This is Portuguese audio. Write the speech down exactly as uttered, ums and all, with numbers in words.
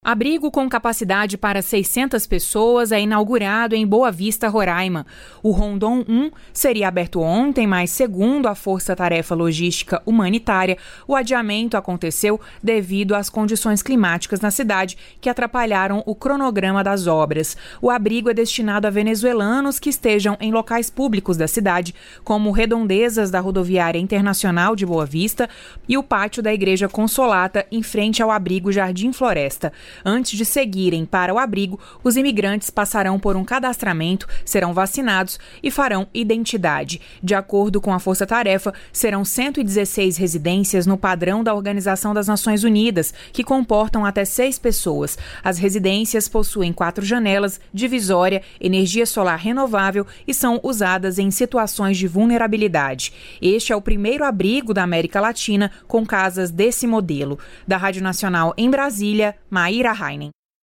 Abrigo com capacidade para seiscentas pessoas é inaugurado em Boa Vista, Roraima. O Rondon um seria aberto ontem, mas segundo a Força Tarefa Logística Humanitária, o adiamento aconteceu devido às condições climáticas na cidade que atrapalharam o cronograma das obras. O abrigo é destinado a venezuelanos que estejam em locais públicos da cidade, como redondezas da Rodoviária Internacional de Boa Vista e o pátio da Igreja Consolata, em frente ao abrigo Jardim Floresta. Antes de seguirem para o abrigo, os imigrantes passarão por um cadastramento, serão vacinados e farão identidade. De acordo com a Força Tarefa, serão cento e dezesseis residências no padrão da Organização das Nações Unidas, que comportam até seis pessoas. As residências possuem quatro janelas, divisória, energia solar renovável e são usadas em situações de vulnerabilidade. Este é o primeiro abrigo da América Latina com casas desse modelo. Da Rádio Nacional em Brasília, Maíra Heinen.